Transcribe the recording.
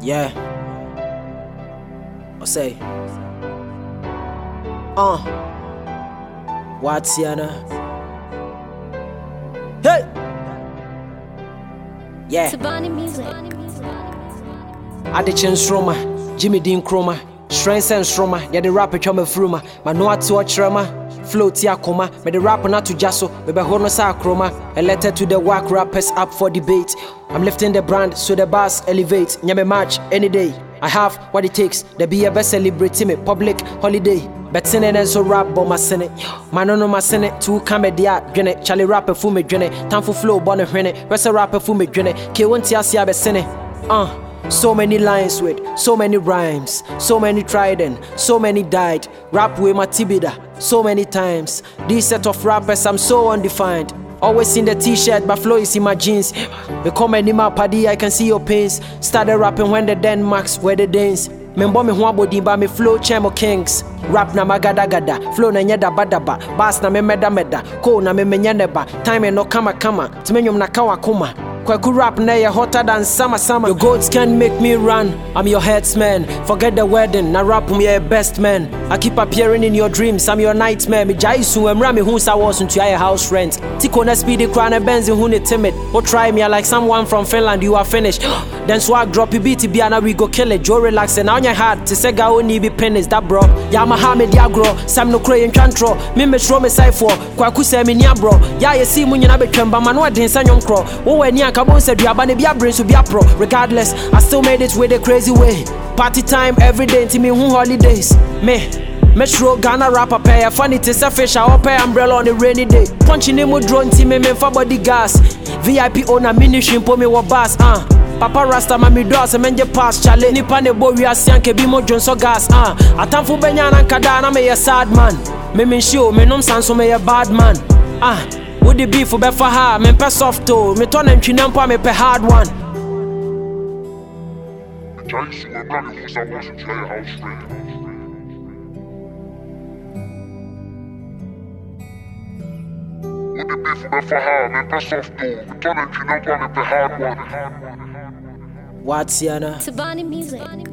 Yeah. I say. What's Yana? Hey. Yeah. Addiction Stroma, Jimmy Dean Chroma, Strengths and Stroma, yeah the rapper Chama Fruma, Manoa to Trema, Floatia Coma, but the rapper not to Jasso, Bebe Honosa Chroma, a letter to the whack rappers up for debate. I'm lifting the brand so the bars elevate. Nyame match any day. I have what it takes. There be a best celebrity me public holiday. But sinning and so rap but my senate. Manono my senate two comedy grenade. Charlie rapper for me grenade. Time for flow bonnet grenade. Rest a rapper for me grenade. K1 be senate. So many lines with so many rhymes, so many tried and so many died. Rap with my tibida so many times. This set of rappers I'm so undefined. Always in the t-shirt, but flow is in my jeans. Become an ima paddy, I can see your pains. Started rapping when the Denmarks were the Danes. Membo me huwa body ba me flow chemo kings. Rap na magada gada, flow na nyeda badaba. Bass na me meda meda, ko na me menyaneba. Time no kama kama, timenyum na kawa kuma. Kwaku rap na ye hotter than summer. Your goats can't make me run, I'm your headsman. Forget the wedding, na rap me your best man. I keep appearing in your dreams, I'm your nightmare. Me jaisu emra me hu sa was into your house rent. Tiko na speedy crown and benz who ne timid. Or try me like someone from Finland, you are finished. Then swag drop you beat biana we go kill it. Joe relax and on your heart to say ga only be pennies that bro. Ya Mohammed Yagro, Sam no cray and chantro. Me me show me side for Kwaku se me nya bro. Ya ye see munya be twemba man wa den sanyon kro. Wo we nya Kabon said you abane bia brain so bia pro. Regardless, I still made it with a crazy way. Party time every day to me who holidays. Me sure Ghana rapper pay. Funny to say fish I pay umbrella on the rainy day. Punching him with drone team me for body gas. VIP owner mini shrimp me wa bass Papa Rasta mami do se menje pass chale. Nipa ne bo wi asianke bi mo jonso gas Atamfu benya na nkada na me ye sad man. Me show me nom sanso me ye bad man Would the beef for befa ha, me pe soft to. Me turn and chinampa me pe hard one. Would the beef for befa ha, me pe soft to. Me turn and chinampa me pe hard one. What's Yana? Tabani Music.